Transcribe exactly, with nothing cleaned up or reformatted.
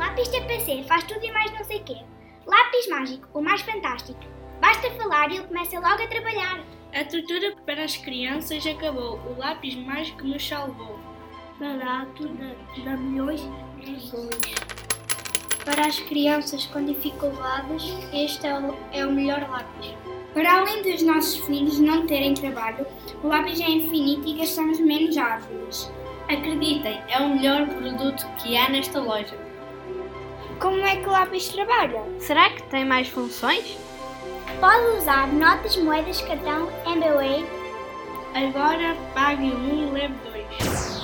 Lápis T P C faz tudo e mais não sei quê. Lápis mágico, o mais fantástico. Basta falar e ele começa logo a trabalhar. A tortura para as crianças acabou, o lápis mágico nos salvou. Barato, de, de milhões de razões. Para as crianças com dificuldades, este é o, é o melhor lápis. Para além dos nossos filhos não terem trabalho, o lápis é infinito e gastamos menos árvores. Acreditem, é o melhor produto que há nesta loja. Como é que o lápis trabalha? Será que tem mais funções? Pode usar notas, moedas, cartão, M B W A. Agora pague um e leve dois.